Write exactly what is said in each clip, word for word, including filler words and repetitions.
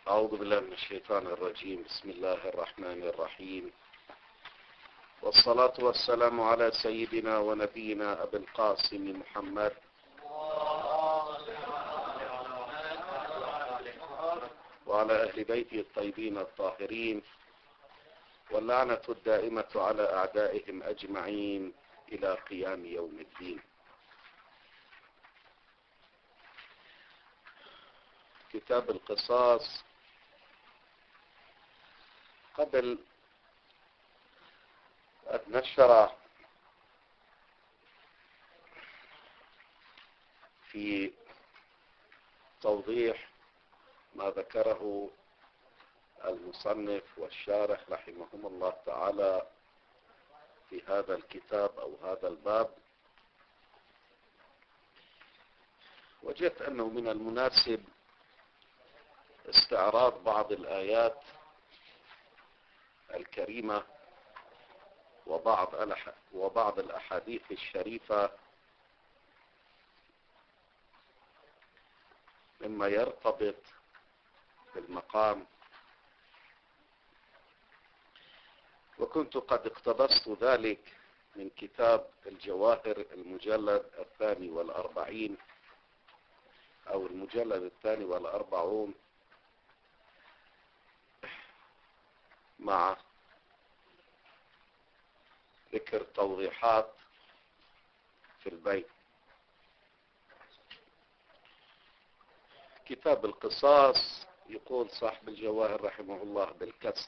أعوذ بالله من الشيطان الرجيم. بسم الله الرحمن الرحيم، والصلاة والسلام على سيدنا ونبينا أبي القاسم محمد وعلى أهل بيته الطيبين الطاهرين، واللعنة الدائمة على أعدائهم أجمعين إلى قيام يوم الدين. كتاب القصاص. قبل أن نشرع في توضيح ما ذكره المصنف والشارح رحمهم الله تعالى في هذا الكتاب أو هذا الباب، وجدت أنه من المناسب استعراض بعض الآيات الكريمة وبعض وبعض الأحاديث الشريفة مما يرتبط بالمقام، وكنت قد اقتبست ذلك من كتاب الجواهر المجلد الثاني والأربعين أو المجلد الثاني والأربعون مع ذكر توضيحات في البيت. كتاب القصاص يقول صاحب الجواهر رحمه الله بالكسر،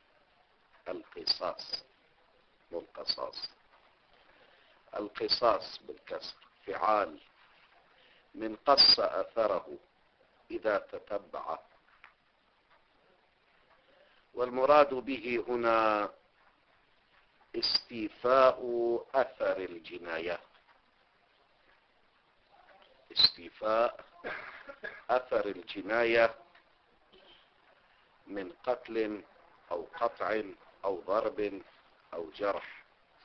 القصاص مو القصاص، القصاص بالكسر، فعال من قص أثره إذا تتبع، والمراد به هنا استيفاء أثر الجناية، استيفاء أثر الجناية من قتل أو قطع أو ضرب أو جرح.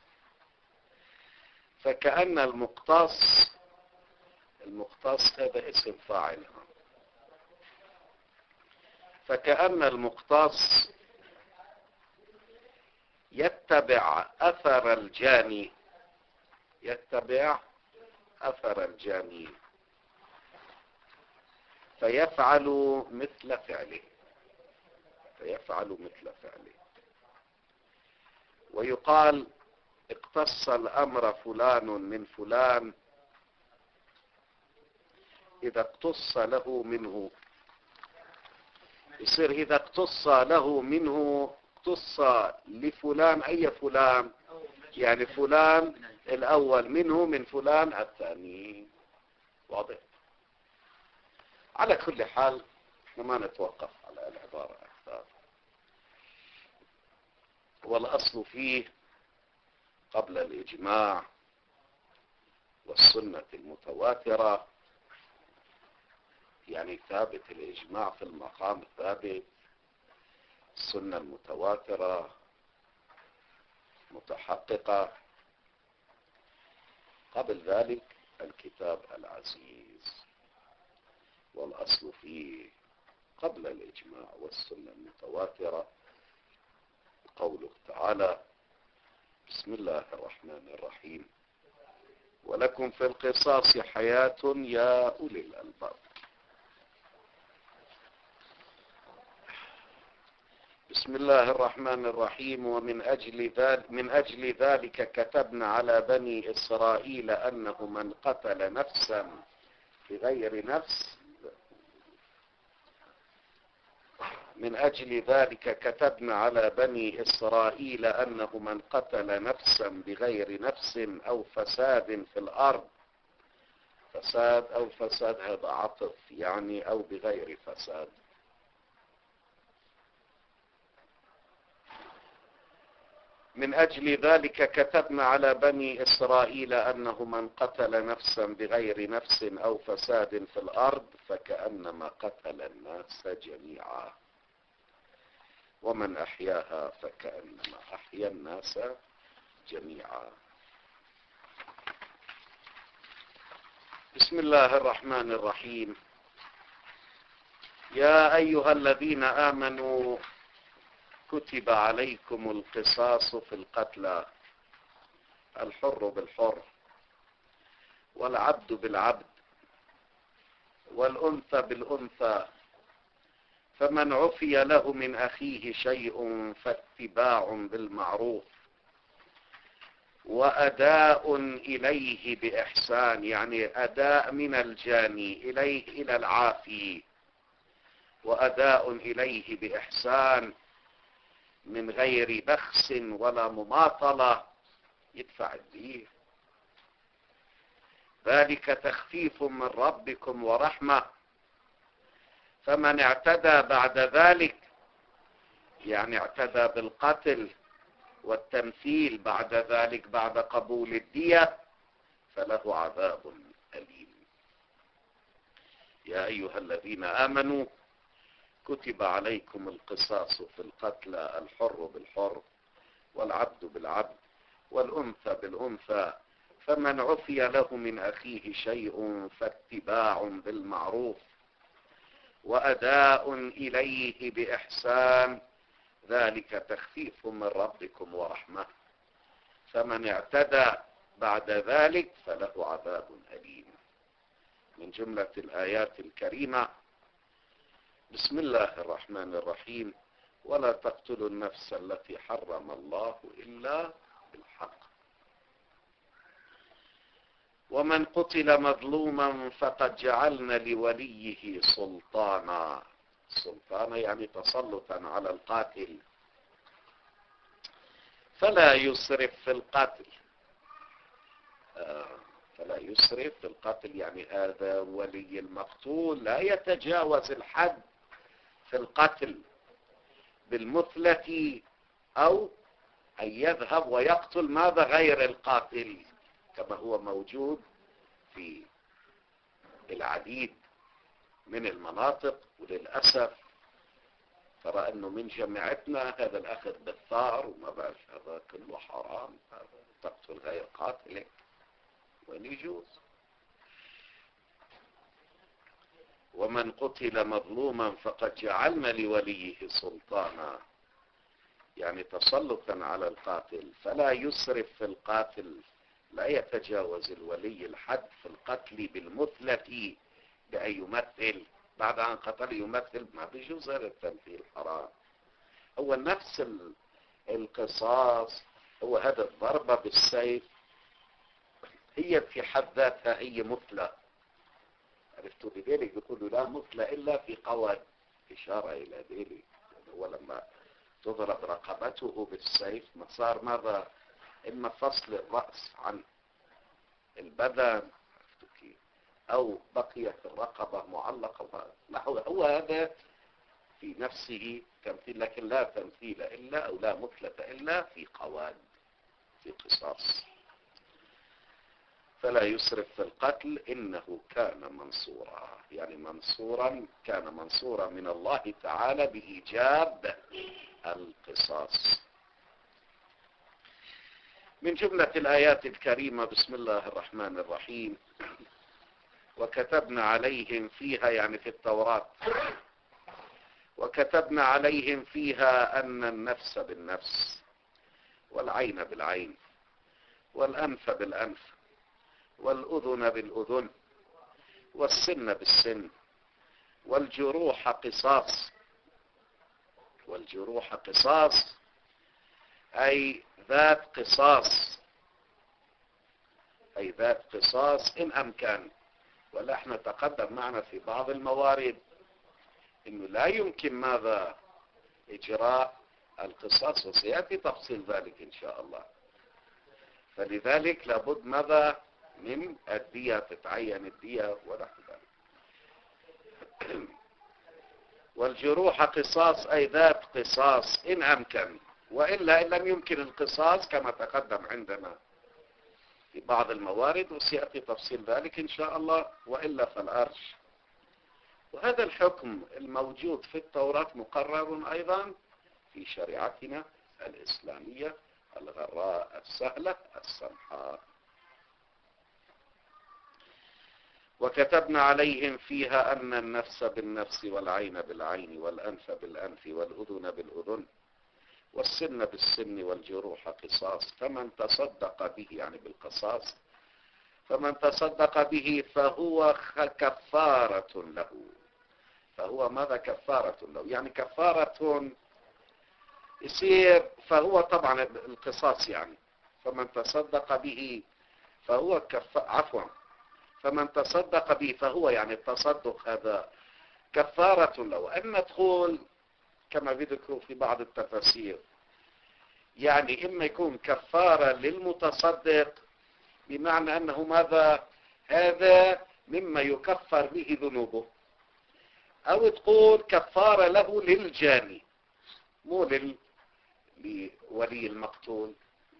فكأن المقتص المقتص هذا اسم فاعل، فكأن المقتص يتبع أثر الجاني، يتبع أثر الجاني فيفعل مثل فعله، فيفعل مثل فعله. ويقال اقتص الأمر فلان من فلان إذا اقتص له منه، يصير إذا اقتص له منه اقتص لفلان أي فلان، يعني فلان الأول منه من فلان الثاني. واضح؟ على كل حال احنا ما نتوقف على العبارة أكثر، والأصل فيه قبل الإجماع والسنة المتواترة، يعني ثابت الإجماع في المقام ثابت، السنة المتواترة متحققة، قبل ذلك الكتاب العزيز. والأصل فيه قبل الإجماع والسنة المتواترة قوله تعالى: بسم الله الرحمن الرحيم، ولكم في القصاص حياة يا أولي الألباب. بسم الله الرحمن الرحيم. ومن أجل ذلك من أجل ذلك كتبنا على بني إسرائيل أنه من قتل نفسا بغير نفس من أجل ذلك كتبنا على بني إسرائيل أنه من قتل نفسا بغير نفس أو فساد في الأرض، فساد أو فساد هذا عطف، يعني أو بغير فساد، من أجل ذلك كتبنا على بني إسرائيل أنه من قتل نفسا بغير نفس أو فساد في الأرض فكأنما قتل الناس جميعا، ومن أحياها فكأنما أحيا الناس جميعا. بسم الله الرحمن الرحيم. يا أيها الذين آمنوا كتب عليكم القصاص في القتلى، الحر بالحر والعبد بالعبد والأنثى بالأنثى، فمن عفي له من أخيه شيء فاتباع بالمعروف وأداء إليه بإحسان، يعني أداء من الجاني إليه إلى العافي، وأداء إليه بإحسان من غير بخس ولا مماطلة، يدفع الدين. ذلك تخفيف من ربكم ورحمة، فمن اعتدى بعد ذلك، يعني اعتدى بالقتل والتمثيل بعد ذلك بعد قبول الدية، فله عذاب أليم. يا أيها الذين آمنوا كتب عليكم القصاص في القتلى، الحر بالحر والعبد بالعبد والأنثى بالأنثى، فمن عفي له من أخيه شيء فاتباع بالمعروف وأداء إليه بإحسان، ذلك تخفيف من ربكم ورحمة، فمن اعتدى بعد ذلك فله عذاب أليم. من جملة الآيات الكريمة بسم الله الرحمن الرحيم: ولا تقتلوا النفس التي حرم الله إلا بالحق، ومن قتل مظلوما فقد جعلنا لوليه سلطانا. سلطانا يعني تسلطا على القاتل، فلا يسرف في القتل. آه فلا يسرف في القتل، يعني هذا ولي المقتول لا يتجاوز الحد في القتل بالمثلة، أو أن يذهب ويقتل ماذا غير القاتل، كما هو موجود في العديد من المناطق. وللأسف ترى أنه من جماعتنا هذا الأخذ بالثار وما بعرف هذا كله حرام، هذا تقتل غير قاتلك وين يجوز. ومن قتل مظلوما فقد جعلنا لوليه سلطانا، يعني تسلطا على القاتل، فلا يسرف في القاتل، لا يتجاوز الولي الحد في القتل بالمثلة بأن يمثل بعد أن قتل يمثل، ما بيجوز هذا التمثيل حرام. هو نفس القصاص، هو هذا الضربة بالسيف هي في حد ذاتها هي مثلة، عرفتوا؟ لذلك يقولوا لا مثلة إلا في قواد، إشارة إلى ذلك. هو لما تضرب رقبته بالسيف ما صار ماذا؟ إما فصل الرأس عن البدن أو بقيت الرقبة معلقة. لا، هو هذا في نفسه تمثيل، لكن لا تمثيل إلا أو لا مثلة إلا في قواد، في قصاص. فلا يسرف في القتل إنه كان منصورا، يعني منصورا، كان منصورا من الله تعالى بإيجاب القصاص. من جملة الآيات الكريمة بسم الله الرحمن الرحيم: وكتبنا عليهم فيها، يعني في التوراة، وكتبنا عليهم فيها أن النفس بالنفس والعين بالعين والأنف بالأنف والأذن بالأذن والسن بالسن والجروح قصاص. والجروح قصاص أي ذات قصاص، أي ذات قصاص إن أمكن. ولا احنا تقدم معنا في بعض الموارد انه لا يمكن ماذا اجراء القصاص، وسيأتي تفصيل ذلك ان شاء الله. فلذلك لابد ماذا من الدية، تتعين الدية ونحو ذلك. والجروح قصاص أي ذات قصاص إن أمكن، وإلا إن لم يمكن القصاص كما تقدم عندنا في بعض الموارد، وسيأتي تفصيل ذلك إن شاء الله، وإلا فالأرش. وهذا الحكم الموجود في التوراة مقرر أيضا في شريعتنا الإسلامية الغراء السهلة السمحاء. وكتبنا عليهم فيها أن النفس بالنفس والعين بالعين والأنف بالأنف والأذن بالأذن والسن بالسن والجروح قصاص، فمن تصدق به يعني بالقصاص فمن تصدق به فهو كفارة له. فهو ماذا كفارة له؟ يعني كفارة يصير، فهو طبعا القصاص يعني فمن تصدق به فهو كفارة، عفوا فمن تصدق به فهو يعني التصدق هذا كفارة له. أما تقول كما بذكروا في بعض التفاسير يعني إما يكون كفارة للمتصدق بمعنى أنه ماذا هذا مما يكفر به ذنوبه، أو تقول كفارة له للجاني مو لل... لولي المقتول.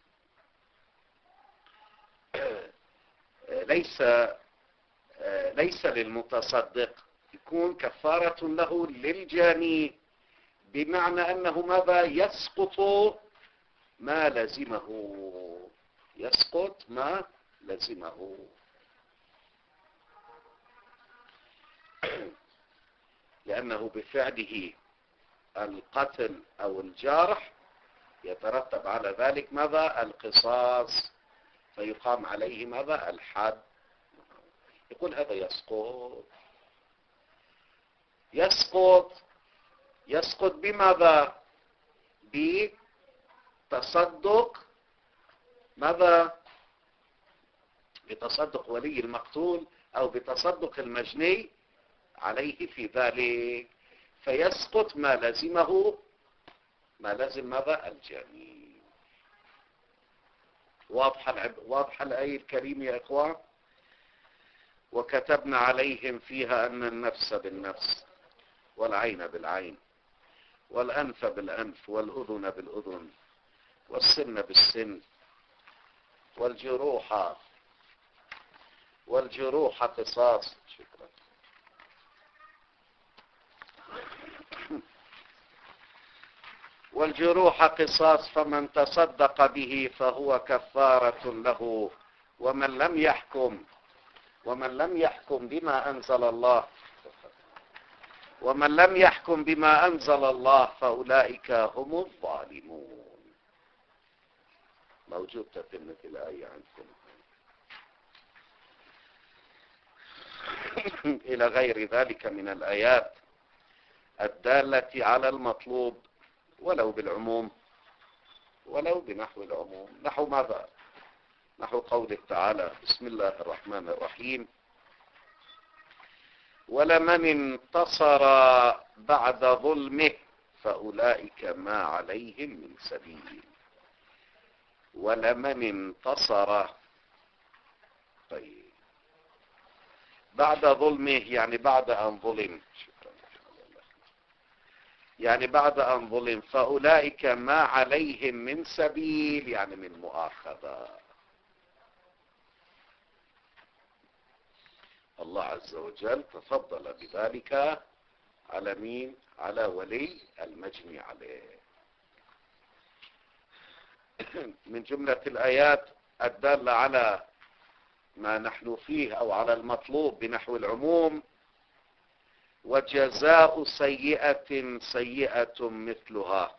ليس ليس للمتصدق، يكون كفارة له للجاني بمعنى أنه ماذا يسقط ما لزمه، يسقط ما لزمه. لأنه بفعله القتل أو الجرح يترتب على ذلك ماذا القصاص، فيقام عليه ماذا الحد. يقول هذا يسقط يسقط يسقط بماذا؟ بتصدق ماذا؟ بتصدق ولي المقتول أو بتصدق المجني عليه في ذلك، فيسقط ما لزمه ما لزم ماذا الجاني. واضحة العب... واضحة الآية الكريمة يا إخوان. وكتبنا عليهم فيها أن النفس بالنفس والعين بالعين والأنف بالأنف والأذن بالأذن والسن بالسن والجروح والجروح قصاص. شكرا. والجروح قصاص، فمن تصدق به فهو كفارة له، ومن لم يحكم ومن لم يحكم بما أنزل الله ومن لم يحكم بما أنزل الله فأولئك هم الظالمون. موجود تتمة الآية عندكم إلى غير ذلك من الآيات الدالة على المطلوب ولو بالعموم ولو بنحو العموم. نحو ماذا؟ نحو قوله تعالى بسم الله الرحمن الرحيم ولمن انتصر بعد ظلمه فأولئك ما عليهم من سبيل. ولمن انتصر طيب بعد ظلمه يعني بعد أن ظلم، يعني بعد أن ظلم فأولئك ما عليهم من سبيل يعني من مؤاخذة. الله عز وجل تفضل بذلك على مين؟ على ولي المجني عليه. من جملة الآيات الدالة على ما نحن فيه أو على المطلوب بنحو العموم وجزاء سيئة سيئة مثلها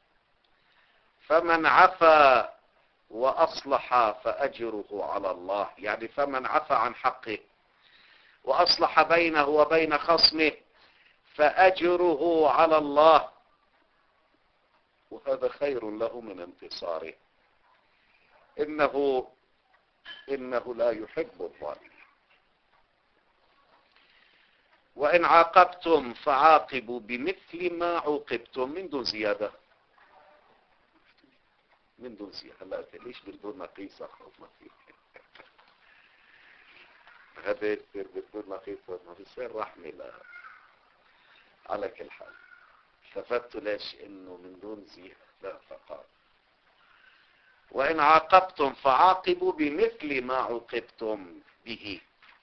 فمن عفا وأصلح فأجره على الله، يعني فمن عفا عن حقه وأصلح بينه وبين خصمه فأجره على الله، وهذا خير له من انتصاره. إنه إنه لا يحب الظالمين. وإن عاقبتم فعاقبوا بمثل ما عوقبتم من دون زيادة من دون زيادة. هلا ليش بدون نقيص أخذ ما فيه هذا يصير بدون نقيص ما بيصير رحمة. لا على كل حال استفدت ليش إنه من دون زيادة فقط. وإن عاقبتم فعاقبوا بمثل ما عوقبتم به.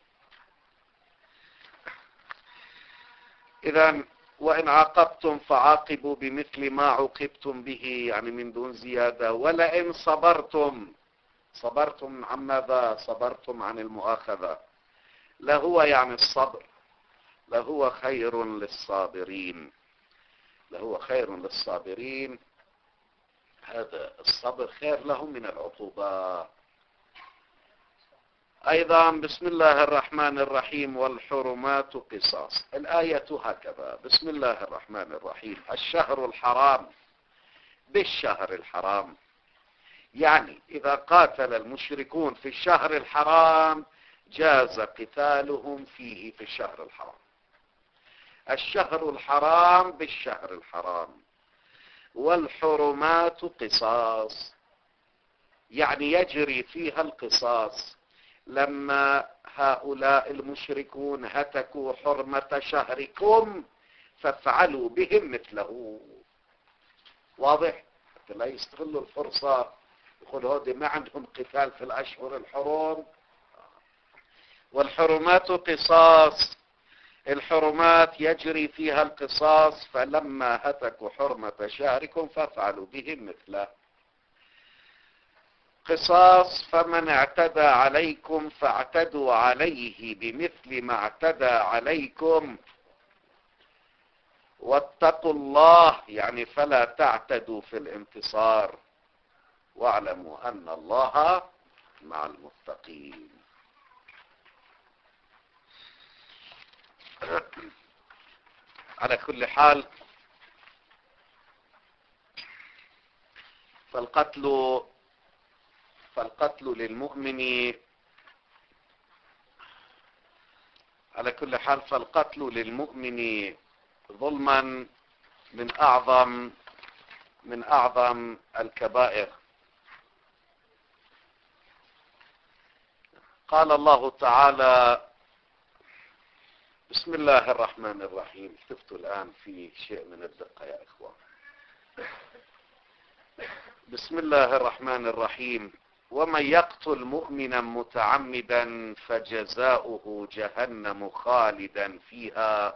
إذن وإن عاقبتم فعاقبوا بمثل ما عوقبتم به يعني من دون زيادة. ولئن صبرتم صبرتم عن ماذا؟ صبرتم عن المؤاخذة. لهو يعني الصبر، لهو خير للصابرين، لهو خير للصابرين. هذا الصبر خير لهم من العقوبات. أيضا بسم الله الرحمن الرحيم والحرمات قصاص. الآية هكذا: بسم الله الرحمن الرحيم الشهر الحرام بالشهر الحرام، يعني إذا قاتل المشركون في الشهر الحرام جاز قتالهم فيه في الشهر الحرام. الشهر الحرام بالشهر الحرام. والحرمات قصاص، يعني يجري فيها القصاص. لما هؤلاء المشركون هتكوا حرمة شهركم فافعلوا بهم مثله. واضح؟ حتى لا يستغلوا الفرصة يقول هودي ما عندهم قتال في الأشهر الحرم. والحرمات قصاص، الحرمات يجري فيها القصاص، فلما هتكوا حرمة شهركم فافعلوا بهم مثله. قصاص: فمن اعتدى عليكم فاعتدوا عليه بمثل ما اعتدى عليكم واتقوا الله، يعني فلا تعتدوا في الانتصار، واعلموا أن الله مع المتقين. على كل حال فالقتل فالقتل للمؤمن على كل حال فالقتل للمؤمن ظلما من أعظم من أعظم الكبائر. قال الله تعالى: بسم الله الرحمن الرحيم. شفت الآن في شيء من الدقة يا إخوان. بسم الله الرحمن الرحيم: ومن يقتل مؤمنا متعمدا فجزاؤه جهنم خالدا فيها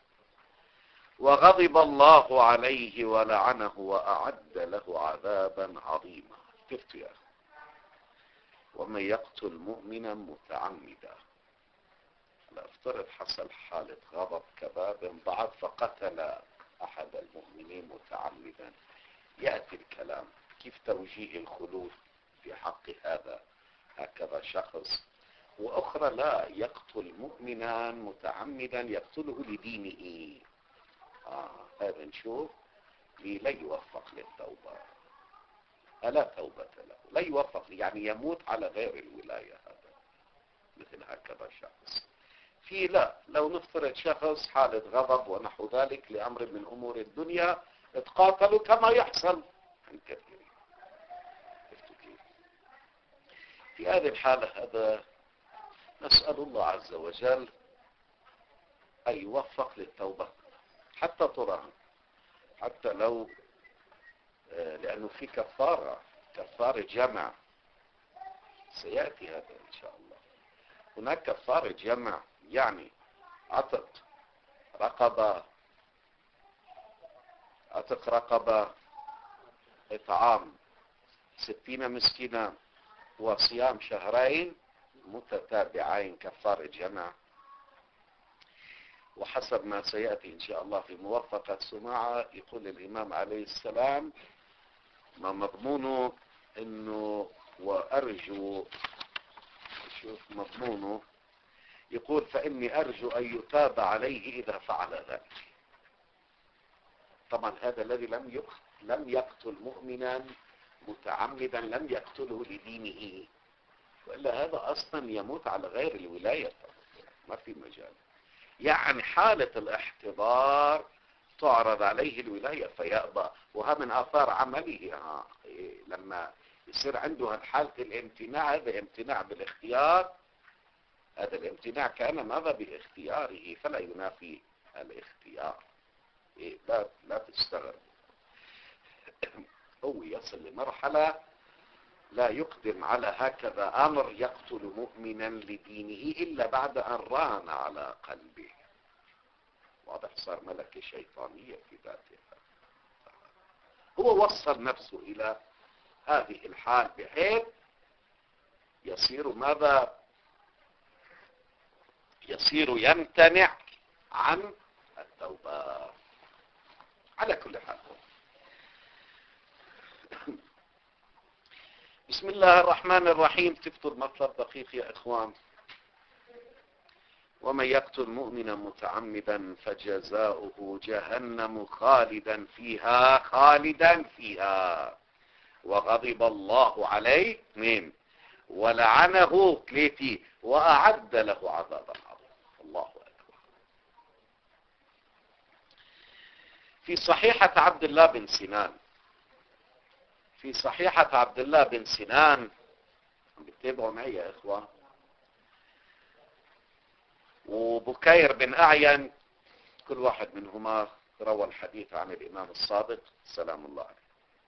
وغضب الله عليه ولعنه وأعد له عذابا عظيما. شفت يا أخي؟ ومن يقتل مؤمنا متعمدا، لا افترض حصل حالة غضب كباب بعد فقتل أحد المؤمنين متعمدا، يأتي الكلام كيف توجيه الخلود في حق هذا هكذا شخص. وأخرى لا يقتل مؤمنا متعمدا يقتله لدينه. آه هذا نشوف لا يوفق للتوبة، ألا توبة له، لا يوفق، يعني يموت على غير الولاية. هذا مثل هكذا شخص. في لا لو نفترض شخص حالة غضب ونحو ذلك لأمر من أمور الدنيا اتقاتلوا كما يحصل عن كثير. في هذه الحالة هذا نسأل الله عز وجل أن يوفق للتوبة حتى تراهن، حتى لو لأنه في كفارة كفارة جمع سيأتي هذا إن شاء الله. هناك كفارة جمع، يعني عتق رقبة، عتق رقبة، إطعام ستين مسكينا، وصيام شهرين متتابعين كفارة جمع. وحسب ما سيأتي إن شاء الله في موفقة سماعة يقول الإمام عليه السلام ما مضمونه إنه وأرجو شوف مضمونه يقول فإني أرجو أن يتاب عليه إذا فعل ذلك. طبعا هذا الذي لم يقتل لم يقتل مؤمنا متعمدا لم يقتله لدينه، وإلا هذا أصلا يموت على غير الولاية، ما في مجال. يعني حالة الاحتضار تعرض عليه الولاية فيأبى، وها من آثار عمله. ها لما يصير عنده حالة الامتناع، هذا امتناع بالاختيار، هذا الامتناع كان ماذا باختياره، فلا ينافي الاختيار. لا لا تستغرب. هو يصل لمرحلة لا يقدم على هكذا أمر يقتل مؤمنا لدينه إلا بعد أن ران على قلبه. واضح؟ صار ملكة شيطانية في ذاتها. هو وصل نفسه إلى هذه الحال بحيث يصير ماذا يصير يمتنع عن التوبة. على كل حال، بسم الله الرحمن الرحيم. تكتب مطلب دقيق يا إخوان. ومن يقتل مؤمنا متعمدا فجزاؤه جهنم خالدا فيها خالدا فيها وغضب الله عليه من ولعنه ثلاثي وأعد له عذابا عظيما. الله أكبر. في صحيحة عبد الله بن سنان في صحيحة عبد الله بن سنان بتتابعوا معي يا إخوان، وبكير بن أعين، كل واحد منهما روى الحديث عن الإمام الصادق سلام الله عليه.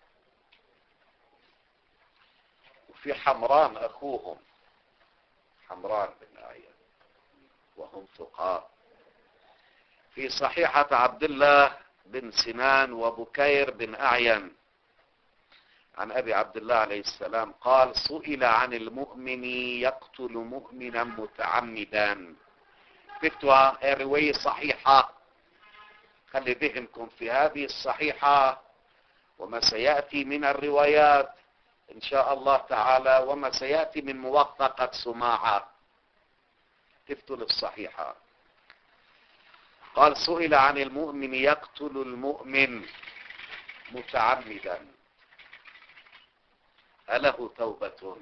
وفي حمران أخوهم، حمران بن أعين، وهم ثقات. في صحيحة عبد الله بن سنان وبكير بن أعين عن أبي عبد الله عليه السلام قال: سئل عن المؤمن يقتل مؤمنا متعمدا. كتبتها الرواية صحيحة، خلي ذهنكم في هذه الصحيحة وما سيأتي من الروايات إن شاء الله تعالى، وما سيأتي من موثقة سماعة. تفتل الصحيحة. قال: سئل عن المؤمن يقتل المؤمن متعمدا أله توبة؟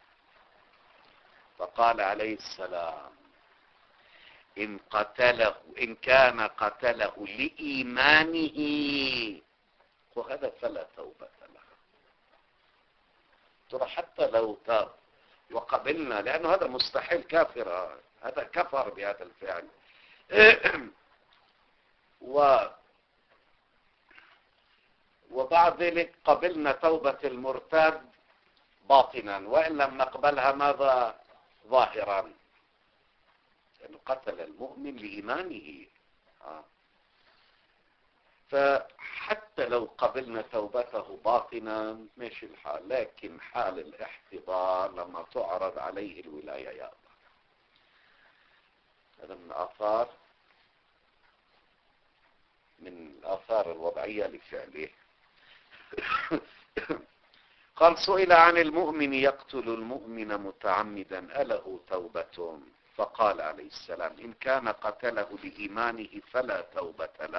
فقال عليه السلام: إن قتله إن كان قتله لإيمانه وهذا فلا توبة له. ترى حتى لو تاب وقبلنا، لأنه هذا مستحيل كافر، هذا كفر بهذا الفعل. و وبعد ذلك قبلنا توبة المرتد باطنا، وإن لم نقبلها ماذا؟ ظاهرا، لأنه قتل المؤمن لإيمانه. آه. فحتى لو قبلنا توبته باطنا ماشي الحال، لكن حال الاحتضار لما تعرض عليه الولاية يا الله. هذا من آثار من الآثار الوضعية لفعله. قال: سئل عن المؤمن يقتل المؤمن متعمدا أله توبة؟ فقال عليه السلام: إن كان قتله لإيمانه فلا توبة له،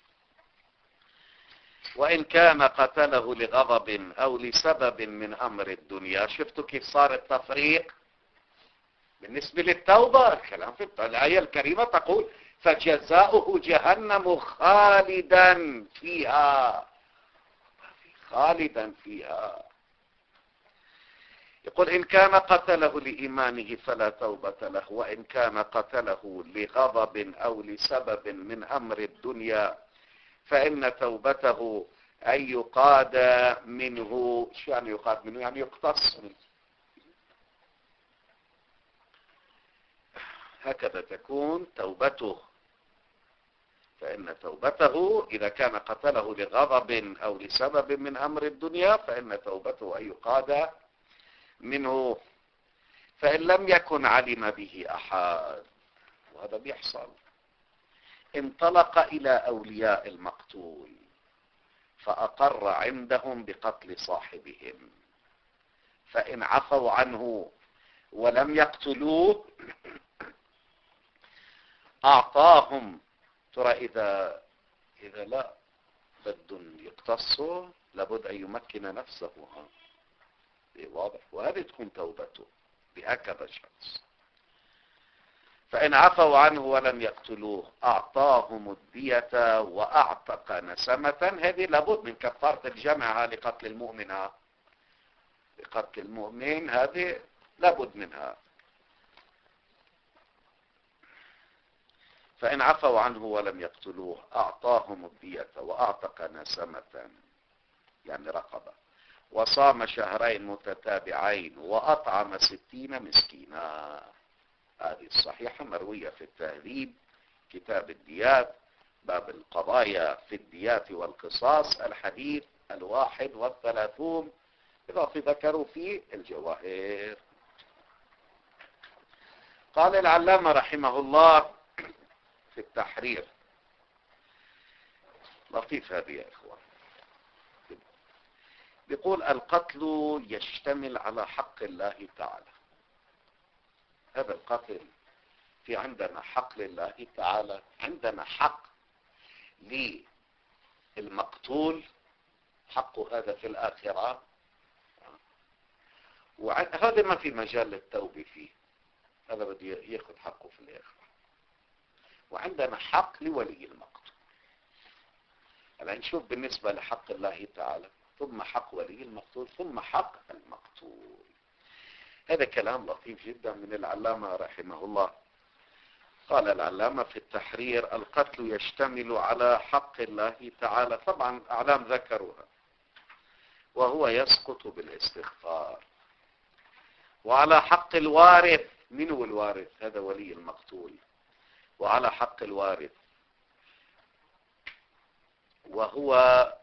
وإن كان قتله لغضب أو لسبب من أمر الدنيا. شفتوا كيف صار التفريق بالنسبة للتوبة؟ الكلام في الآية الكريمة تقول: فجزاؤه جهنم خالدا فيها خالدا فيها. يقول: إن كان قتله لإيمانه فلا توبة له، وإن كان قتله لغضب أو لسبب من أمر الدنيا فإن توبته أن يقاد منه. شو يعني يقاد منه؟ يعني يقتص منه. هكذا تكون توبته. فإن توبته إذا كان قتله لغضب أو لسبب من أمر الدنيا فإن توبته أن يقاد منه. فإن لم يكن علم به أحد، وهذا بيحصل، انطلق إلى أولياء المقتول فأقر عندهم بقتل صاحبهم، فإن عفوا عنه ولم يقتلوه أعطاهم. ترى إذا إذا لا بدهم يقتصوا لابد أن يمكن نفسه. ها واضح؟ وهذه تكون توبته بهكذا شخص. فإن عفوا عنه ولم يقتلوه أعطاهم الدية وأعتق نسمة. هذه لابد من كفارة الجمع لقتل المؤمن. لقتل المؤمن هذه لابد منها. فإن عفوا عنه ولم يقتلوه أعطاهم الدية وأعتق نسمة يعني رقبة، وصام شهرين متتابعين وأطعم ستين مسكينا. هذه الصحيحة مروية في التهذيب كتاب الديات باب القضايا في الديات والقصاص الحديث الواحد والثلاثون، إضافة ذكروا فيه الجواهر. قال العلامة رحمه الله في التحرير، لطيف هذه يا إخوان، بيقول القتل يشتمل على حق الله تعالى. هذا القتل في عندنا حق لله تعالى، عندنا حق للمقتول، حقه هذا في الآخرة، وهذا ما في مجال للتوبة فيه، هذا بده ياخذ حقه في الآخرة. وعندنا حق لولي المقتول. الآن نشوف بالنسبة لحق الله تعالى، ثم حق ولي المقتول، ثم حق المقتول. هذا كلام لطيف جدا من العلامة رحمه الله. قال العلامة في التحرير القتل يشتمل على حق الله تعالى، طبعا أعلام ذكروها، وهو يسقط بالاستغفار، وعلى حق الوارث. من هو الوارث؟ هذا ولي المقتول. وعلى حق الوارث وهو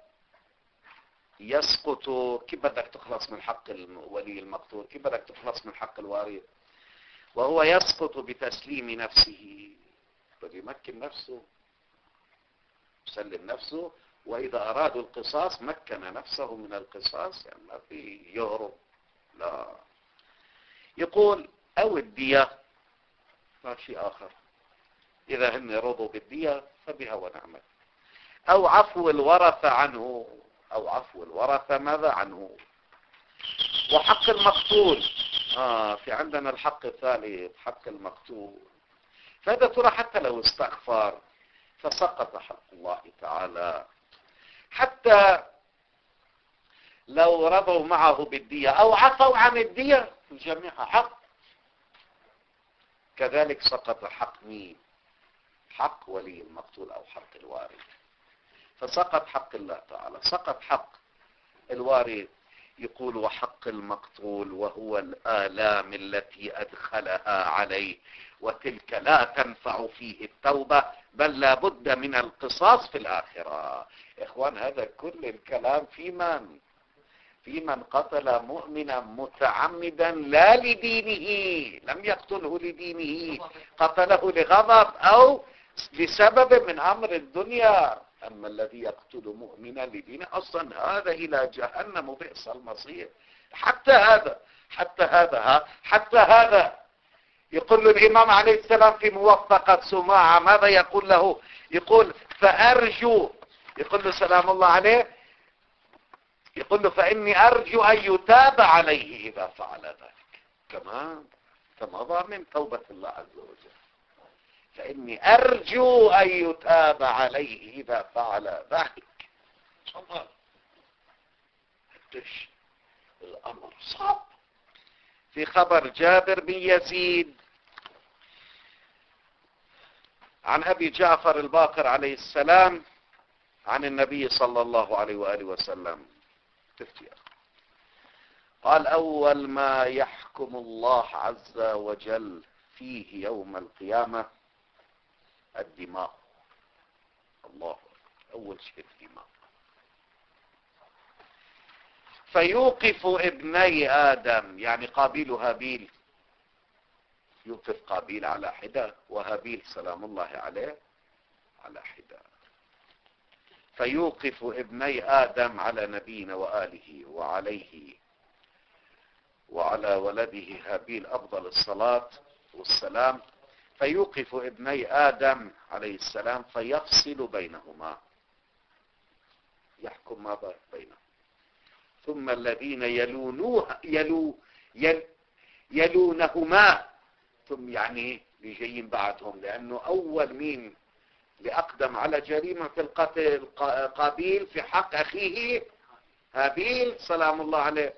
يسقط. كيف بدك تخلص من حق ولي المقتول؟ كيف بدك تخلص من حق الوارث؟ وهو يسقط بتسليم نفسه، بده يمكن نفسه، يسلم نفسه، وإذا أرادوا القصاص مكن نفسه من القصاص، يعني ما في يهرب، لا. يقول أو الدية، ما شيء آخر، إذا هم رضوا بالدية فبها ونعمت. أو عفو الورثة عنه، أو عفو الورثة ماذا عنه. وحق المقتول، آه في عندنا الحق الثالث، حق المقتول. فهذا ترى حتى لو استغفر فسقط حق الله تعالى، حتى لو رضوا معه بالدية أو عفوا عن الدية، الجميع حق. كذلك سقط حق مين؟ حق ولي المقتول أو حق الوارث. فسقط حق الله تعالى، سقط حق الوارث. يقول وحق المقتول وهو الآلام التي أدخلها عليه، وتلك لا تنفع فيه التوبة، بل لا بد من القصاص في الآخرة. إخوان هذا كل الكلام في من؟ في من قتل مؤمنا متعمدا لا لدينه، لم يقتله لدينه، قتله لغضب أو لسبب من أمر الدنيا. أما الذي يقتل مؤمنا لدينه أصلا هذا إلى جهنم بئس المصير. حتى هذا حتى هذا حتى هذا يقول له الإمام عليه السلام في موفقة سماعة، ماذا يقول له؟ يقول فأرجو، يقول له سلام الله عليه، يقول له فإني أرجو أن يتاب عليه إذا فعل ذلك. كمان تمضى من توبة الله عز وجل، فإني أرجو أن يتاب عليه إذا فعل ذلك. الله، قديش الأمر صعب. في خبر جابر بن يزيد عن أبي جعفر الباقر عليه السلام عن النبي صلى الله عليه وآله وسلم تفتير. قال أول ما يحكم الله عز وجل فيه يوم القيامة الدماء. الله، أول شيء الدماء. فيوقف ابني آدم، يعني قابيل وهابيل، يوقف قابيل على حدة وهابيل سلام الله عليه على حدة. فيوقف ابني آدم على نبينا وآله وعليه وعلى ولده هابيل أفضل الصلاة والسلام. فيوقف ابني آدم عليه السلام فيفصل بينهما، يحكم ماذا بينهم. ثم الذين يلونوها يلو يل يلونهما، ثم يعني اللي بعدهم، لأنه أول مين لأقدم على جريمة القتل قابيل في حق أخيه هابيل سلام الله عليه.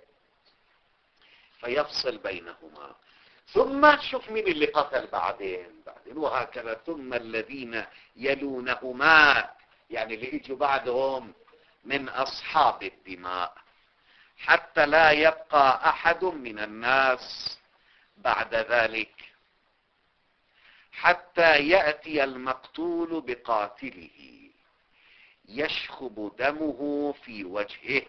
فيفصل بينهما، ثم شوف مين اللي قتل بعدين بعدين وهكذا. ثم الذين يلونهما، يعني اللي يجوا بعدهم من أصحاب الدماء، حتى لا يبقى أحد من الناس بعد ذلك حتى يأتي المقتول بقاتله يشخب دمه في وجهه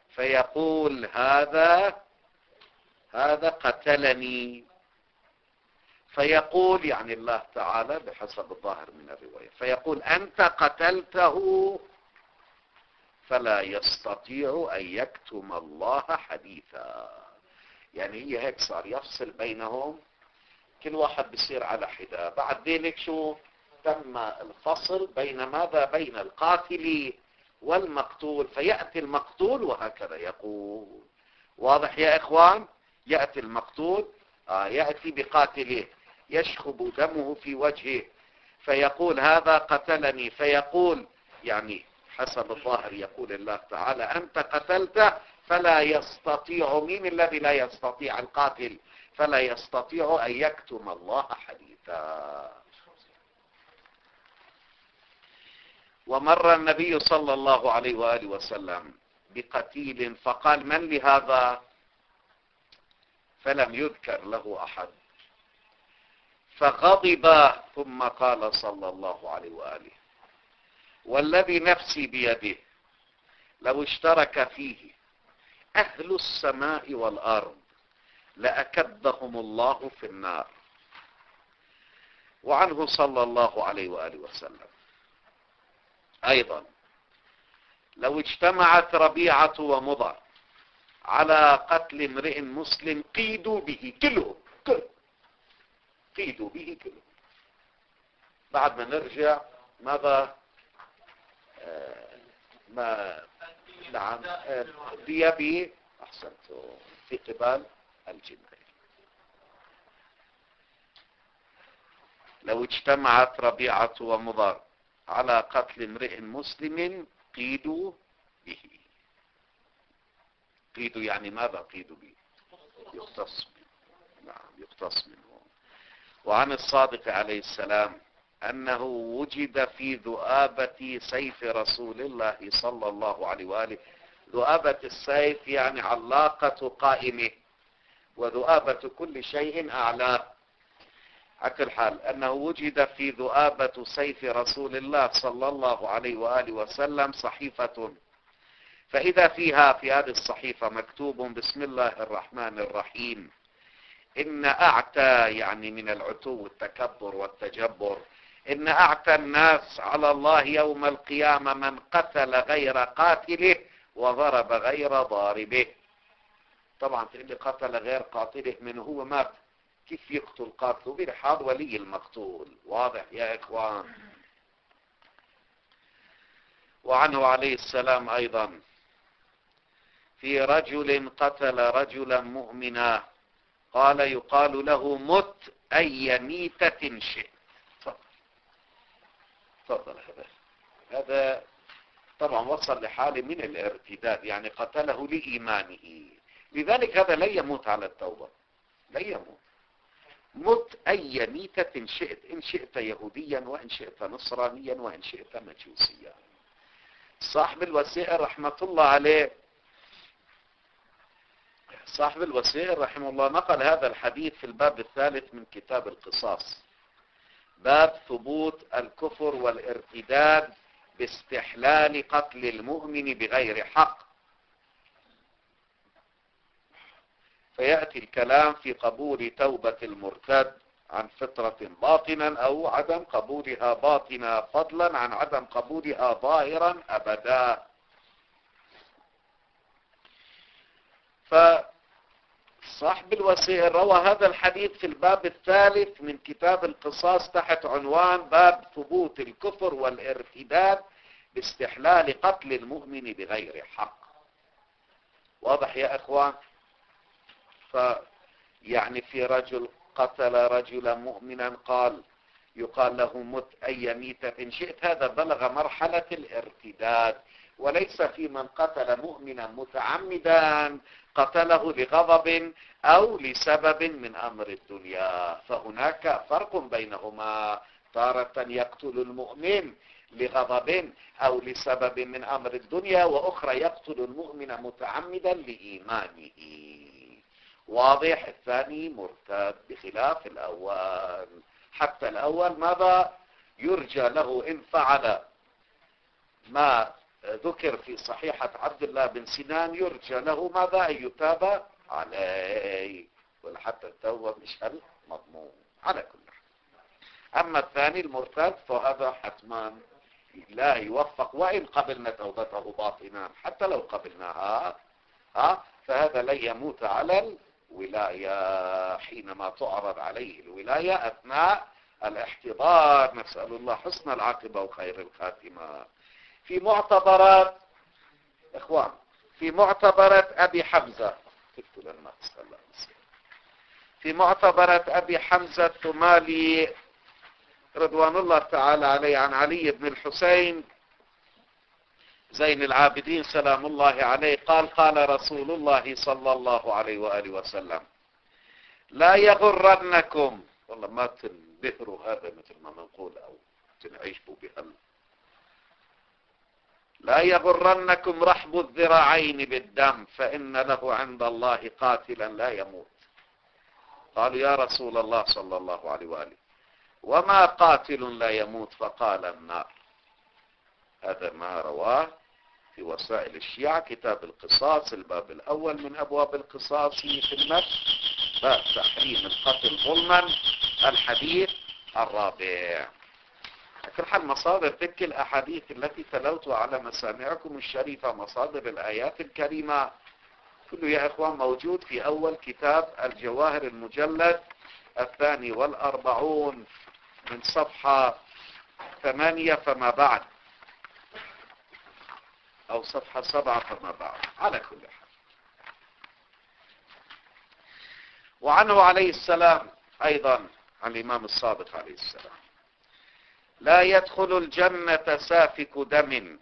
فيقول هذا هذا قتلني. فيقول يعني الله تعالى بحسب الظاهر من الرواية، فيقول أنت قتلته فلا يستطيع أن يكتم الله حديثا. يعني هي هيك صار يفصل بينهم، كل واحد بيصير على حدة. بعد ذلك شو تم الفصل بين ماذا؟ بين القاتل والمقتول، فيأتي المقتول وهكذا يقول. واضح يا إخوان؟ يأتي المقتول آه يأتي بقاتله يشخب دمه في وجهه فيقول هذا قتلني، فيقول يعني حسب الظاهر يقول الله تعالى أنت قتلته فلا يستطيع. مين الذي لا يستطيع؟ القاتل. فلا يستطيع أن يكتم الله حديثا. ومر النبي صلى الله عليه وآله وسلم بقتيل فقال من لهذا؟ فلم يذكر له أحد، فغضب ثم قال صلى الله عليه وآله والذي نفسي بيده لو اشترك فيه أهل السماء والأرض لأكبهم الله في النار. وعنه صلى الله عليه وآله وسلم أيضا لو اجتمعت ربيعة ومضر على قتل امرئ مسلم قيدوا به كلهم كلهم قيدوا به كلهم. بعد ما نرجع ماذا آه ما نعم آه ديابي أحسنت في قبال الجن. لو اجتمعت ربيعة ومضر على قتل امرئ مسلم قيدوا به. قيدوا يعني ماذا قيدوا به؟ يقتص نعم يقتص منه. وعن الصادق عليه السلام أنه وجد في ذؤابة سيف رسول الله صلى الله عليه وآله. ذؤابة السيف يعني علاقة قائمه، وذؤابة كل شيء أعلاه. على كل حال أنه وجد في ذؤابة سيف رسول الله صلى الله عليه وآله وسلم صحيفة، فإذا فيها في هذه الصحيفة مكتوب بسم الله الرحمن الرحيم إن أعتى يعني من العتو والتكبر والتجبر إن أعتى الناس على الله يوم القيامة من قتل غير قاتله وضرب غير ضاربه. طبعا اللي قتل غير قاتله من هو مات، كيف يقتل قاتله؟ بلحاظ ولي المقتول. واضح يا إخوان؟ وعنه عليه السلام أيضا في رجل قتل رجلا مؤمنا قال يقال له مت أي ميتة شئت. تفضل. هذا هذا طبعا وصل لحاله من الارتداد، يعني قتله لإيمانه، لذلك هذا لا يموت على التوبة، لا يموت. مت أي ميتة شئت، إن شئت يهوديا وإن شئت نصرانيا وإن شئت مجوسيا. صاحب الوسائل رحمة الله عليه صاحب الوسائل رحمه الله نقل هذا الحديث في الباب الثالث من كتاب القصاص، باب ثبوت الكفر والارتداد باستحلال قتل المؤمن بغير حق. فيأتي الكلام في قبول توبة المرتد عن فطرة باطنا أو عدم قبولها باطنا، فضلا عن عدم قبولها ظاهرا أبدا. فصاحب الوسائل روى هذا الحديث في الباب الثالث من كتاب القصاص تحت عنوان باب ثبوت الكفر والارتداد باستحلال قتل المؤمن بغير حق. واضح يا اخوان؟ فيعني في رجل قتل رجلا مؤمنا قال يقال له مت أي ميتة شئت، هذا بلغ مرحلة الارتداد، وليس في من قتل مؤمنا متعمدا قتله لغضب أو لسبب من أمر الدنيا، فهناك فرق بينهما. تارة يقتل المؤمن لغضب أو لسبب من أمر الدنيا، وأخرى يقتل المؤمن متعمدا لإيمانه. واضح؟ الثاني مرتد بخلاف الأول. حتى الأول ماذا يرجى له إن فعل ما ذكر في صحيحة عبد الله بن سنان، يرجى له ماذا؟ أن يتاب عليه، وحتى التوبة مش هل مضمون. على كل حال. أما الثاني المرتد فهذا حتما لا يوفق، وإن قبلنا توبته باطنا حتى لو قبلناها ها فهذا لن يموت على الولاية حينما تعرض عليه الولاية أثناء الاحتضار. نسأل الله حسن العاقبة وخير الخاتمة. في معتبرات إخوان، في معتبرة أبي حمزة في معتبرة أبي حمزة الثمالي رضوان الله تعالى عليه عن علي بن الحسين زين العابدين سلام الله عليه قال قال رسول الله صلى الله عليه وآله وسلم لا يغرنكم، والله ما تنبهروا هذا مثل ما نقول أو تنعيشوا بهل، لا يغرنكم رحب الذراعين بالدم فإن له عند الله قاتلا لا يموت. قالوا يا رسول الله صلى الله عليه وآله وما قاتل لا يموت؟ فقال النار. هذا ما رواه في وسائل الشيعة كتاب القصاص الباب الأول من أبواب القصاص في النفس باب تحريم القتل ظلما الحديث الرابع. لكن حال مصادر تلك الأحاديث التي تلوتها على مسامعكم الشريفة مصادر الآيات الكريمة كله يا إخوان موجود في أول كتاب الجواهر المجلد الثاني والأربعون من صفحة ثمانية فما بعد أو صفحة سبعة فما بعد على كل حال. وعنه عليه السلام أيضا عن الإمام الصادق عليه السلام لا يدخل الجنة سافك دم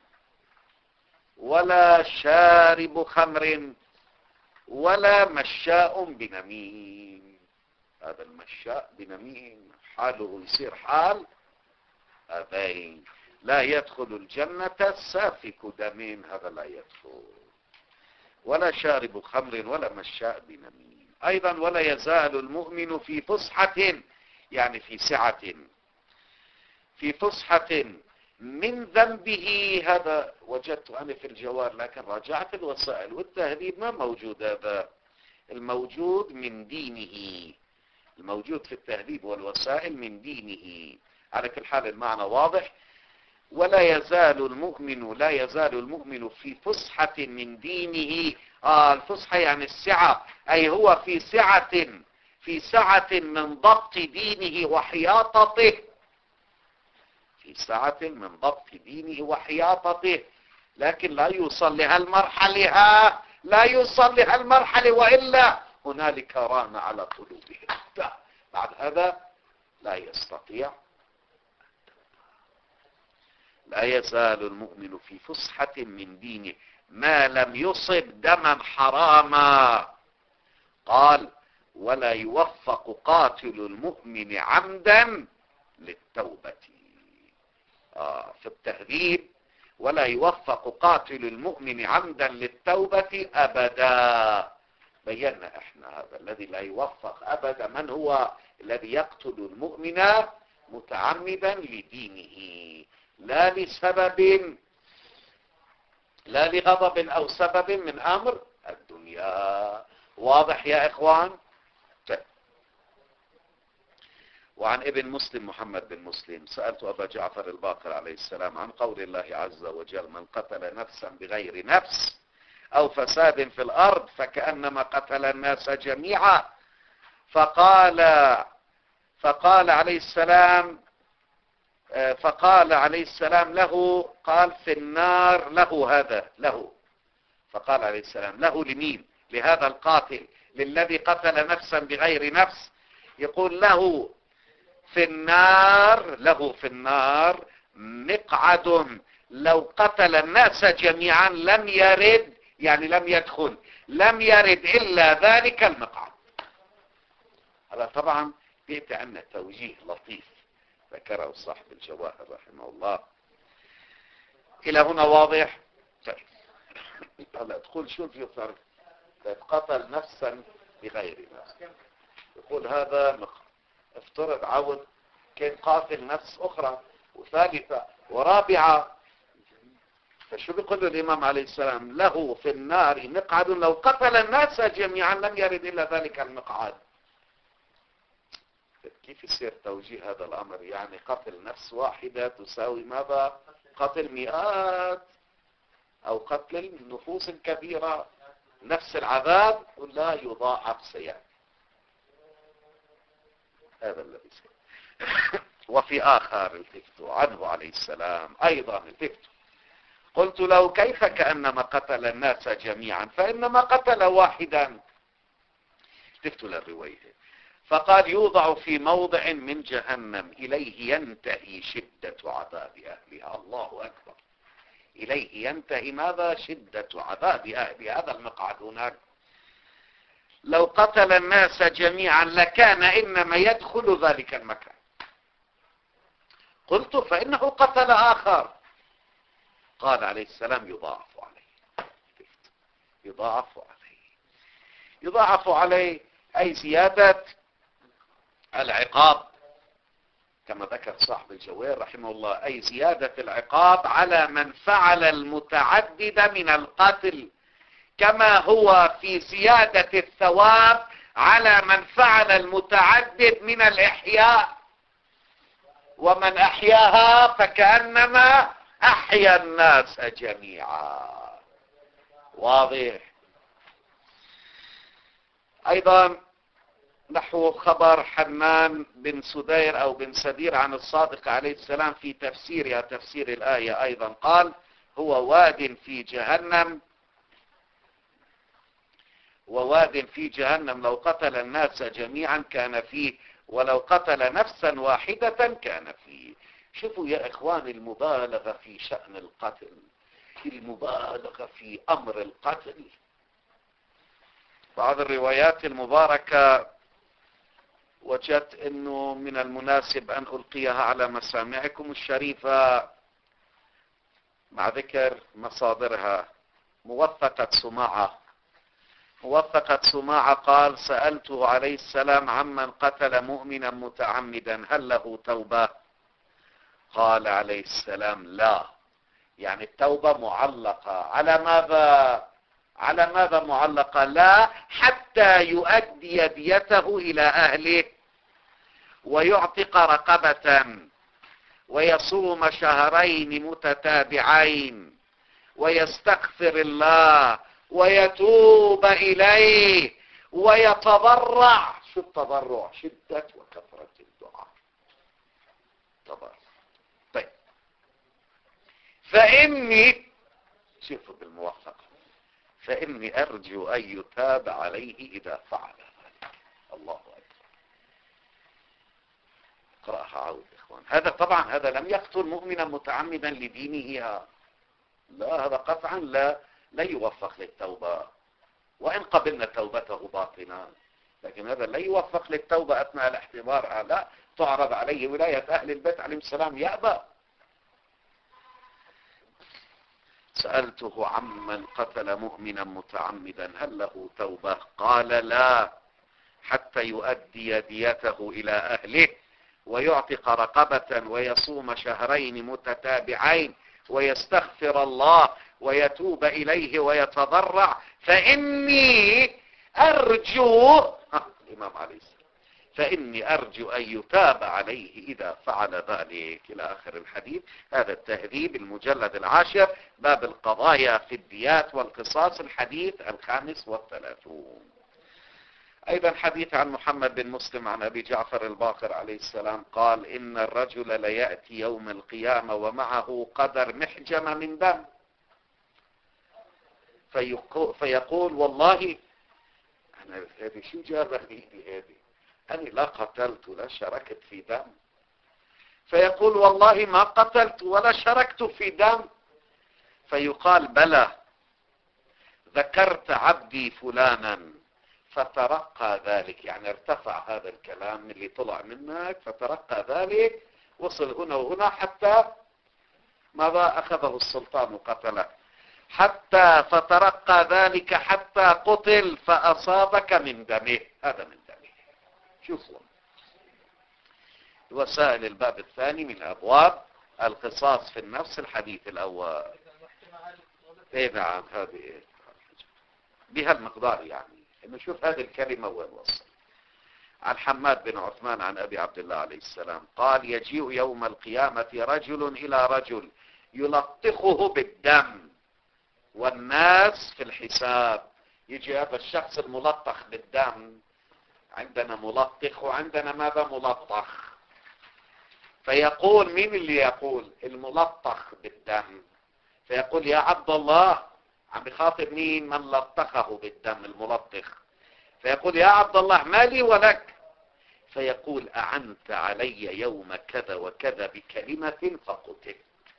ولا شارب خمر ولا مشاء بنميم. هذا المشاء بنميم حاله يصير حال هذين. لا يدخل الجنة سافك دم، هذا لا يدخل، ولا شارب خمر ولا مشاء بنميم. أيضا ولا يزال المؤمن في فسحة، يعني في سعة، في فسحة من ذنبه. هذا وجدت أنا في الجوار لكن راجعت الوسائل والتهذيب ما موجود. هذا الموجود من دينه، الموجود في التهذيب والوسائل من دينه. على كل حال المعنى واضح. ولا يزال المؤمن لا يزال المؤمن في فسحة من دينه. آه الفسحة يعني السعة، أي هو في سعة في سعة من ضبط دينه وحياطته، في سعة من ضبط دينه وحياطته. لكن لا يوصل لهالمرحلة، لا يوصل لهالمرحلة وإلا هنالك ران على قلوبهم. بعد هذا لا يستطيع. لا يزال المؤمن في فسحة من دينه ما لم يصب دما حراما. قال ولا يوفق قاتل المؤمن عمدا للتوبة. آه في التهذيب ولا يوفق قاتل المؤمن عمدا للتوبة أبدا. بينا احنا هذا الذي لا يوفق أبدا من هو الذي يقتل المؤمن متعمدا لدينه، لا لسبب، لا لغضب أو سبب من أمر الدنيا. واضح يا إخوان؟ وعن ابن مسلم محمد بن مسلم سألت أبا جعفر الباقر عليه السلام عن قول الله عز وجل من قتل نفسا بغير نفس أو فساد في الأرض فكأنما قتل الناس جميعا. فقال فقال عليه السلام فقال عليه السلام له، قال في النار له هذا له. فقال عليه السلام له لمين؟ لهذا القاتل للذي قتل نفسا بغير نفس. يقول له في النار، له في النار مقعد لو قتل الناس جميعا لم يرد، يعني لم يدخل، لم يرد إلا ذلك المقعد. هذا طبعا بيت عنا توجيه لطيف ذكره صاحب الجواهر رحمه الله. إلى هنا واضح؟ طيب هلا تقول شو في فرق قتل نفسا بغير نفس؟ يقول هذا مقعد. افترض عود كان قاتل نفس أخرى وثالثة ورابعة، فشو بيقول له الإمام عليه السلام؟ له في النار مقعد لو قتل الناس جميعا لم يرد إلا ذلك المقعد. كيف يصير توجيه هذا الأمر؟ يعني قتل نفس واحدة تساوي ماذا؟ قتل مئات أو قتل النفوس الكثيرة، نفس العذاب لا يضاعف سيئا. هذا الذي سيئا. وفي آخر التفتوا عنه عليه السلام أيضا التفتوا، قلت له كيف كأنما قتل الناس جميعا فإنما قتل واحدا. التفتوا للرواية، فقال يوضع في موضع من جهنم إليه ينتهي شدة عذاب أهلها. الله أكبر. إليه ينتهي ماذا؟ شدة عذاب أهل هذا المقعد هناك. لو قتل الناس جميعا لكان إنما يدخل ذلك المكان. قلت فإنه قتل آخر. قال عليه السلام يضاعف عليه. يضاعف عليه يضاعف عليه أي زيادة العقاب كما ذكر صاحب الجوير رحمه الله، أي زيادة العقاب على من فعل المتعدد من القتل، كما هو في زيادة الثواب على من فعل المتعدد من الإحياء. ومن أحياها فكأنما أحيا الناس جميعا. واضح. أيضا نحو خبر حنان بن سدير أو بن سدير عن الصادق عليه السلام في تفسيرها تفسير الآية أيضا قال هو واد في جهنم وواد في جهنم لو قتل الناس جميعا كان فيه ولو قتل نفسا واحدة كان فيه. شوفوا يا إخوان المبالغة في شأن القتل، المبالغة في أمر القتل. بعض الروايات المباركة وجدت أنه من المناسب أن ألقيها على مسامعكم الشريفة مع ذكر مصادرها. موثقة سماعة موثقة سماعة قال سألته عليه السلام عمن قتل مؤمنا متعمدا هل له توبة؟ قال عليه السلام لا. يعني التوبة معلقة على ماذا؟ على ماذا معلقة؟ لا حتى يؤدي ديته إلى أهله ويعتق رقبة ويصوم شهرين متتابعين ويستغفر الله ويتوب إليه ويتضرع. شو التضرع؟ شدة وكثرة الدعاء. تضرع. طيب فإني شوفوا بالموفق فإني أرجو أن يتاب عليه إذا فعل ذلك. الله أكبر. اقرأها عود إخوان. هذا طبعا هذا لم يقتل مؤمنا متعمدا لدينه، لا هذا قطعا لا لا يوفق للتوبة، وإن قبلنا توبته باطنا، لكن هذا لا يوفق للتوبة أثناء الاحتضار. لا تعرض عليه ولاية أهل البيت عليهم السلام يأبى. سألته عمن قتل مؤمنا متعمدا هل له توبة؟ قال لا حتى يؤدي ديته إلى أهله ويعتق رقبة ويصوم شهرين متتابعين ويستغفر الله ويتوب إليه ويتضرع فإني أرجو الإمام عليه السلام فإني أرجو أن يتاب عليه إذا فعل ذلك إلى آخر الحديث. هذا التهذيب المجلد العاشر باب القضايا في الديات والقصاص الحديث الخامس والثلاثون. أيضا حديث عن محمد بن مسلم عن أبي جعفر الباقر عليه السلام قال إن الرجل ليأتي يوم القيامة ومعه قدر محجم من دم فيقول والله أنا هذه شو جابني بهذه؟ أنا لا قتلت ولا شاركت في دم. فيقول والله ما قتلت ولا شاركت في دم. فيقال بلى ذكرت عبدي فلانا فترقى ذلك، يعني ارتفع هذا الكلام اللي طلع منك فترقى ذلك وصل هنا وهنا حتى ماذا؟ أخذه السلطان وقتله. حتى فترقى ذلك حتى قتل فأصابك من دمه. هذا من دمه. شوفوا وسائل الباب الثاني من أبواب القصاص في النفس الحديث الأول. ايه نعم هذه بهالمقدار، يعني انه شوف هذه الكلمة وين وصل. عن حماد بن عثمان عن أبي عبد الله عليه السلام قال يجيء يوم القيامة رجل إلى رجل يلطخه بالدم والناس في الحساب. يجي هذا الشخص الملطخ بالدم، عندنا ملطخ وعندنا ماذا ملطخ، فيقول مين اللي يقول؟ الملطخ بالدم. فيقول يا عبد الله، عم بخاطب مين؟ من لطخه بالدم، الملطخ. فيقول يا عبد الله ما لي ولك؟ فيقول أعنت علي يوم كذا وكذا بكلمة فقتلت.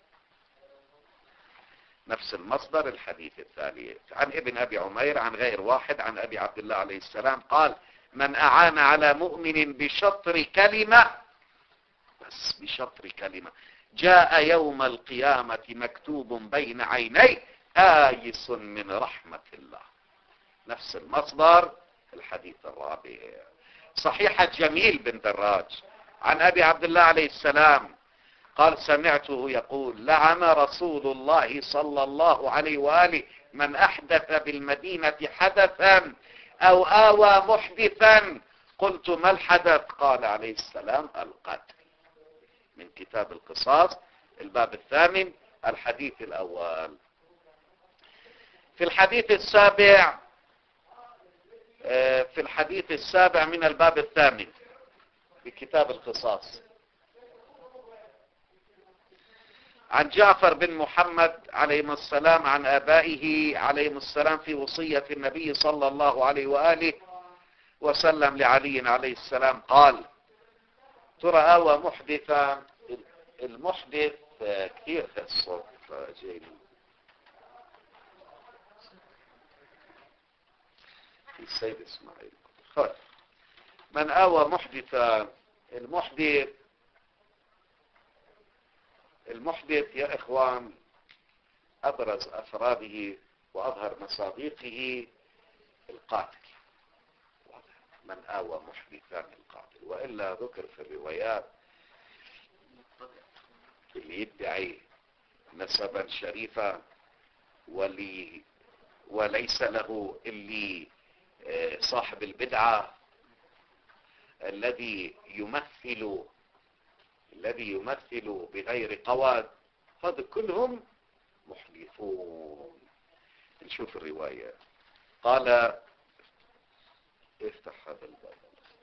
نفس المصدر الحديث الثالث عن ابن أبي عمير عن غير واحد عن أبي عبد الله عليه السلام قال من أعان على مؤمن بشطر كلمة، بس بشطر كلمة، جاء يوم القيامة مكتوب بين عينيه آيس من رحمة الله. نفس المصدر الحديث الرابع. صحيحة جميل بن دراج عن أبي عبد الله عليه السلام قال سمعته يقول لعن رسول الله صلى الله عليه وآله من أحدث بالمدينة حدثا أو آوى محدثا. قلت ما الحدث؟ قال عليه السلام القتل. من كتاب القصاص الباب الثامن الحديث الأول. في الحديث السابع في الحديث السابع من الباب الثامن بكتاب القصاص عن جعفر بن محمد عليهم السلام عن آبائه عليهم السلام في وصية النبي صلى الله عليه وآله وسلم لعلي عليه السلام قال ترى آوى محدثا. المحدث كثير في الصوت جيد. السيد اسماعيل خير. من آوى محدثا، المحدث المحدث يا إخوان أبرز أفراده وأظهر مصادقه القاتل. من آوى محدثا القاتل، وإلا ذكر في الروايات اللي يدعي نسبا شريفا ولي وليس له اللي صاحب البدعة الذي يمثل الذي يمثل بغير قواد، هذا كلهم محدثون. نشوف الرواية. قال افتح هذا الباب،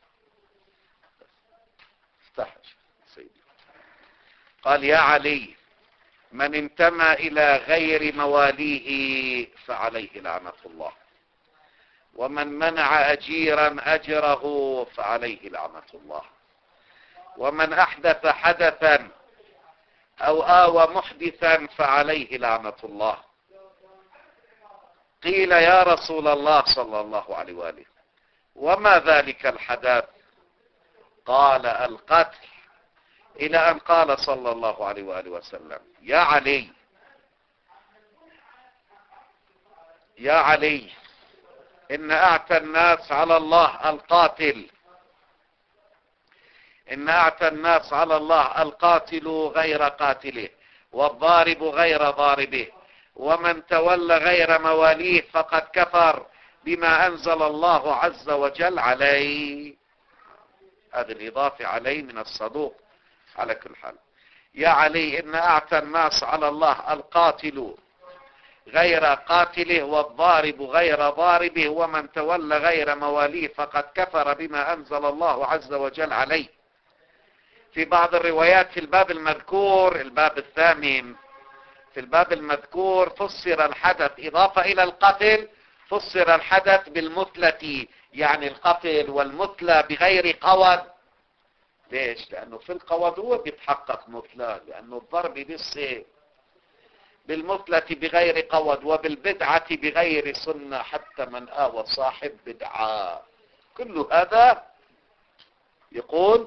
افتح سيدي. قال يا علي من انتمى إلى غير مواليه فعليه لعنة الله، ومن منع أجيرا أجره فعليه لعنة الله، ومن أحدث حدثا أو آوى محدثا فعليه لعنة الله. قيل يا رسول الله صلى الله عليه وآله وما ذلك الحدث؟ قال القتل، إلى أن قال صلى الله عليه وآله وسلم يا علي يا علي إن أعتى الناس على الله القاتل إن أعتى الناس على الله القاتل غير قاتله، والضارب غير ضاربه، ومن تولى غير مواليه فقد كفر بما أنزل الله عز وجل عليه. هذه الإضافة عليه من الصدوق على كل حال. يا علي إن أعتى الناس على الله القاتل غير قاتله، والضارب غير ضاربه، ومن تولى غير مواليه فقد كفر بما أنزل الله عز وجل عليه. في بعض الروايات في الباب المذكور الباب الثامن في الباب المذكور فسر الحدث إضافة إلى القتل، فسر الحدث بالمثلة، يعني القتل والمثلة بغير قود. ليش؟ لأنه في القود هو بيتحقق مثلة، لأنه الضرب بالسيف، بالمثلة بغير قود، وبالبدعة بغير سنة، حتى من آوى صاحب بدعة. كل هذا يقول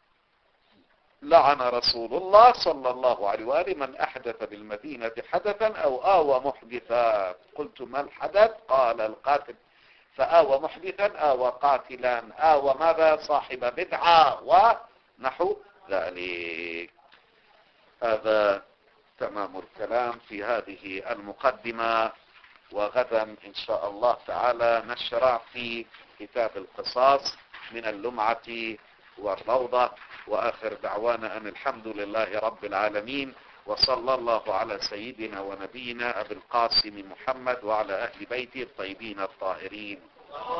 لعن رسول الله صلى الله عليه وآله من أحدث بالمدينة حدثا أو آوى محدثا. قلت ما الحدث؟ قال القاتل. فآوى محدثا آوى قاتلا، آوى ماذا؟ صاحب بدعة ونحو ذلك. هذا تمام الكلام في هذه المقدمة، وغدا إن شاء الله تعالى نشرع في كتاب القصاص من اللمعة والروضة. وآخر دعوانا أن الحمد لله رب العالمين، وصلى الله على سيدنا ونبينا أبي القاسم محمد وعلى أهل بيته الطيبين الطاهرين.